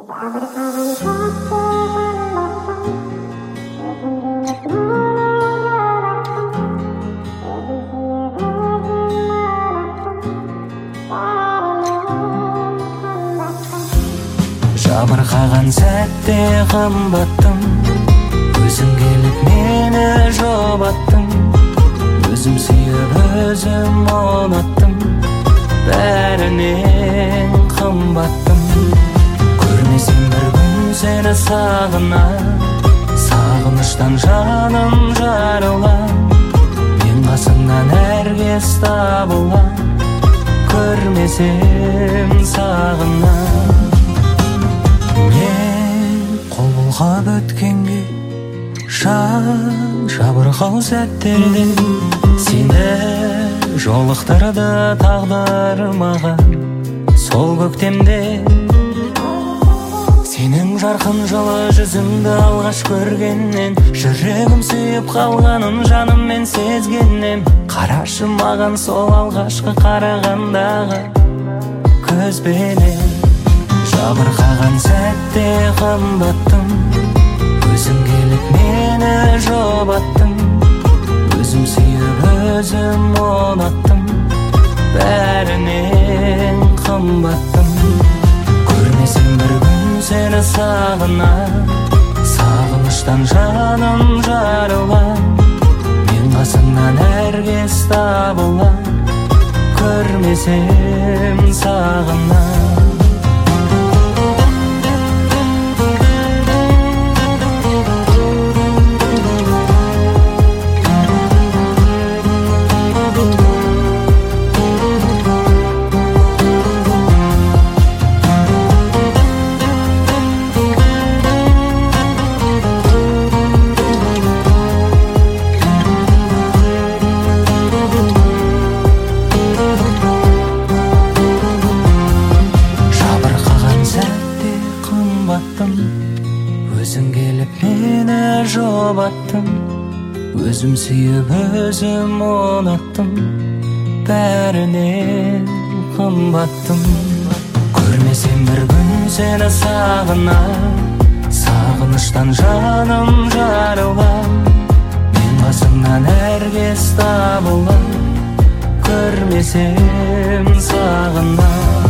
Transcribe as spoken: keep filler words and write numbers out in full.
Жабырқаған сәтте қымбаттым, өзің келіп мені жұбаттың. Өзім сүйіп өзім ұнаттым, бәрінен қымбаттым. Көрмесем бір күн сені сағына, сағыныштан жаным жарыла. Мен қасыңнан әркез табыла, көрмесем сағына. Мен қол бұлғап өткенге, жан жабырқау сәттерде, сені жолықтырды тағдыр маған сол көктемде. Сенің жарқын жылы жүзіңді алғаш көргеннен, жүрегім сүйіп қалғанын жаныммен сезгеннен. Қарашы маған сол алғашқы қарағандағы көзбенен. Жабырқаған сәтте қымбаттым, өзің келіп мені жұбаттың. Өзім сүйіп өзім ұнаттым, бәрінен қымбаттым. Көрмесем бір күн сені сағына, сағыныштан жаным жарыла. Мен қасыңнан әркез табыла, көрмесем сағына. Өзің келіп мені жұбаттың, өзім сүйіп өзім ұнаттым, бәрінен қымбаттым. Көрмесем бір күн сені сағына, сағыныштан жаным жарыла. Мен қасыңнан әркез табыла, көрмесем сағына.